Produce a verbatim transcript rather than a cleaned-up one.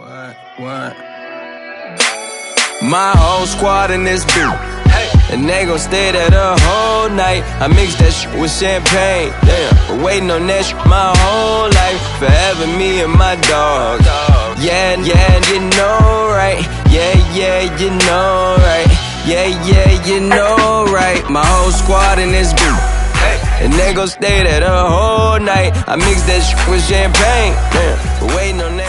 What? What? My whole squad in this bitch, and they gon' stay there the whole night. I mix that shit with champagne, damn. Been waiting on that shit my whole life. Forever me and my dog. Yeah, yeah, you know right. Yeah, yeah, you know right. Yeah, yeah, you know right. My whole squad in this bitch, and they gon' stay there the whole night. I mix that shit with champagne, damn. Been waiting on that.